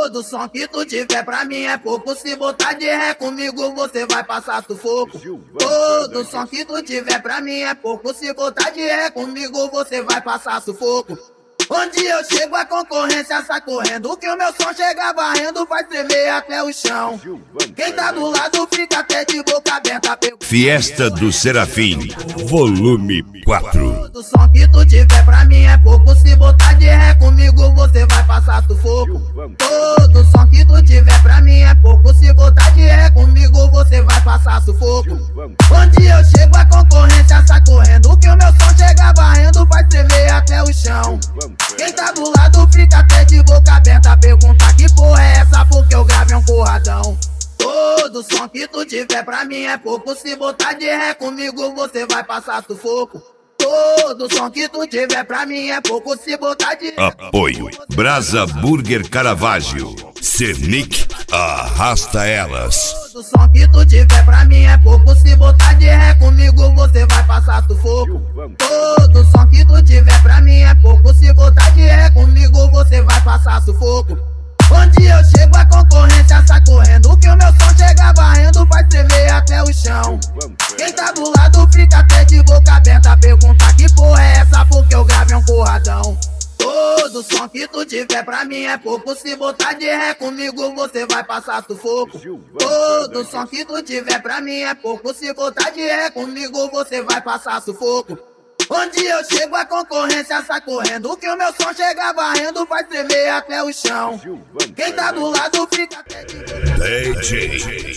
Todo som que tu tiver pra mim é pouco. Se botar de ré comigo você vai passar sufoco. Todo som que tu tiver pra mim é pouco. Se botar de ré comigo você vai passar sufoco. Onde eu chego a concorrência sai correndo. Que o meu som chega varrendo, vai tremer até o chão. Quem tá do lado fica até de boca aberta. Fiesta do Serafim, volume 4. Todo som que tu tiver pra mim é pouco. Se botar de ré comigo você vai passar sufoco. Todo som que tu tiver pra mim é pouco. Se botar de ré comigo você vai passar sufoco. Onde eu chego a concorrência sai correndo. Que o meu som chega varrendo, vai tremer até o chão. Quem tá do lado fica até de boca aberta. Pergunta que porra é essa, porque eu gravei um porradão. Todo som que tu tiver pra mim é pouco. Se botar de ré comigo você vai passar sufoco. Todo som que tu tiver pra mim é pouco. Se botar de ré Apoio Brasa Burger Caravaggio, Cernic arrasta elas. Todo som que tu tiver pra mim é pouco. Se botar de ré comigo você vai passar sufoco. Todo som que tu tiver pra mim é pouco. Se botar de ré comigo você vai passar sufoco. Onde eu chego a concorrência sai correndo. Que o meu som chega varrendo, vai tremer até o chão. Quem tá do lado fica até de boca aberta. Pergunta que porra é essa, porque eu gravei um porradão. Todo som que tu tiver pra mim é pouco. Se botar de ré comigo você vai passar sufoco. Todo som que tu tiver pra mim é pouco. Se botar de ré comigo você vai passar sufoco. Onde eu chego a concorrência sai correndo. Que o meu som chega varrendo, vai tremer até o chão. Quem tá do lado fica até de boca. DJ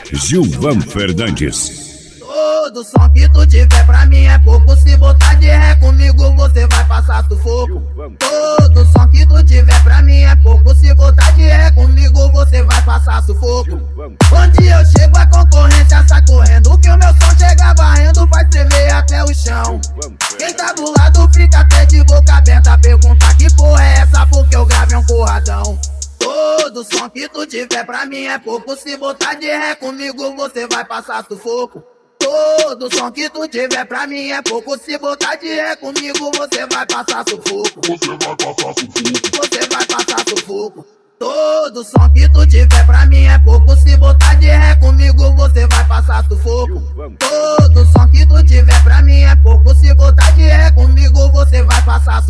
Gilvan Fernandes. Todo som que tu tiver pra mim é pouco. Se botar de ré comigo você vai passar sufoco. Todo som que tu tiver pra mim é pouco. Se botar de ré comigo você vai passar sufoco. Onde eu chego a concorrência sai correndo. Que o meu som chega varrendo, vai tremer até o chão. Quem tá do lado fica até de boca aberta. Pergunta que porra é essa, porque eu gravei um porradão. Todo som que tu tiver pra mim é pouco. Se botar de ré comigo você vai passar sufoco. Todo som que tu tiver pra mim é pouco. Se botar de ré comigo você vai passar sufoco. Você vai passar sufoco. Todo som que tu tiver pra mim é pouco. Se botar de ré comigo você vai passar sufoco. Todo som que tu tiver pra mim é pouco. Se botar de ré comigo você vai passar sufoco.